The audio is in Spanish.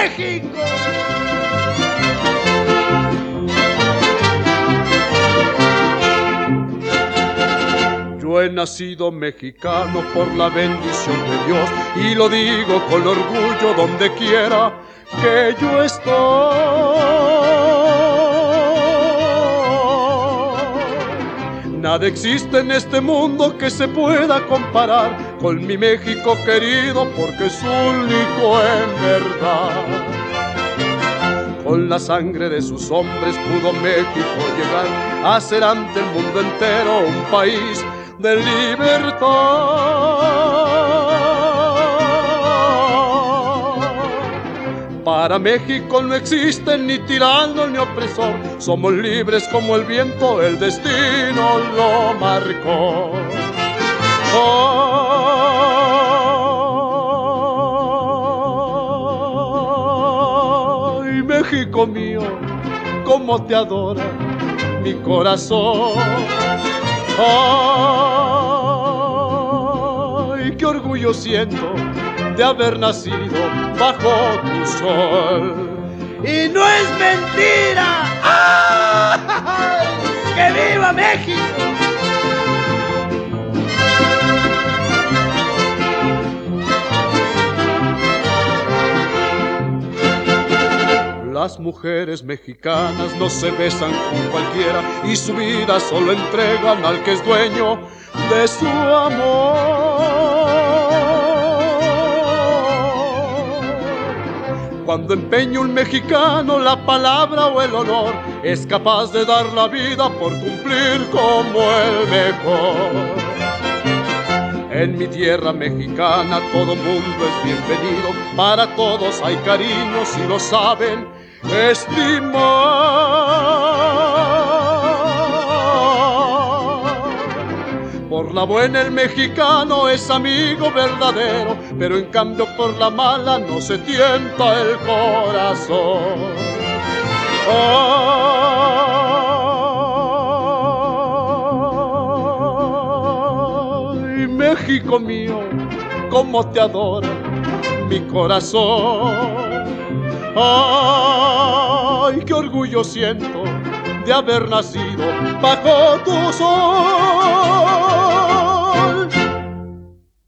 México! Yo he nacido mexicano por la bendición de Dios y lo digo con orgullo donde quiera que yo estoy. Nada existe en este mundo que se pueda comparar con mi México querido porque es único en verdad. Con la sangre de sus hombres pudo México llegar a ser ante el mundo entero un país de libertad. Para México no existe ni tirano ni opresor, somos libres como el viento, el destino lo marcó. Ay, México mío, cómo te adora mi corazón. Ay, qué orgullo siento de haber nacido bajo tu sol. Y no es mentira. ¡Ay! ¡Que viva México! Las mujeres mexicanas no se besan con cualquiera y su vida solo entregan al que es dueño de su amor. Cuando empeña un mexicano la palabra o el honor, es capaz de dar la vida por cumplir como el mejor. En mi tierra mexicana todo mundo es bienvenido, para todos hay cariño si lo saben estimar. Por la buena el mexicano es amigo verdadero, pero en cambio por la mala no se tienta el corazón. Ay, México mío, cómo te adora mi corazón. Ay, qué orgullo siento de haber nacido bajo tu sol.